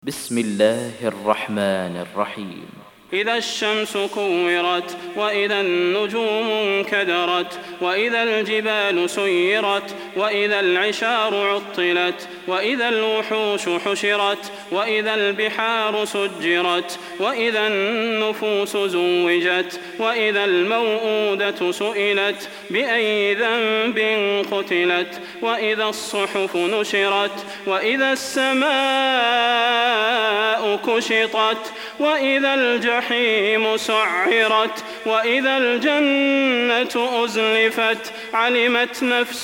بسم الله الرحمن الرحيم. إذا الشمس كورت وإذا النجوم انكدرت وإذا الجبال سيرت وإذا العشار عطلت وإذا الوحوش حشرت وإذا البحار سجرت وإذا النفوس زوجت وإذا الموءودة سئلت بأي ذنب قتلت وإذا الصحف نشرت وإذا السماء كشطت وإذا الجحيم سعرت وإذا الجنة أزلفت علمت نفس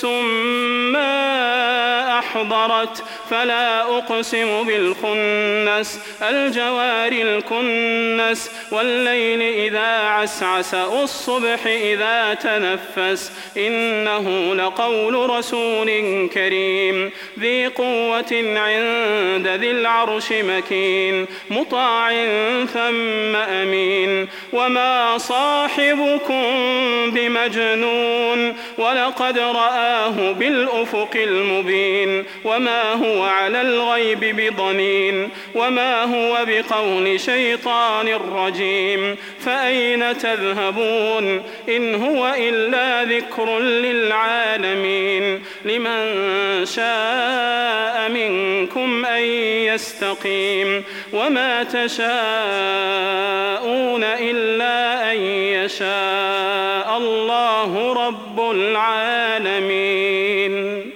ما أحضرت فلا أقسم بالخنس الجوار الكنس والليل إذا عسعس والصبح إذا تنفس إنه لقول رسول كريم ذي قوة عند ذي العرش مكين مطاع ثم أمين وما صاحبكم بمجنون ولقد رآه بالأفق المبين وما هو على الغيب بضنين وما هو بقول شيطان رجيم فأين تذهبون إن هو إلا ذكر للعالمين لمن شاء منكم أن يستقيم وما تشاءون إلا أن يشاء الله رب العالمين.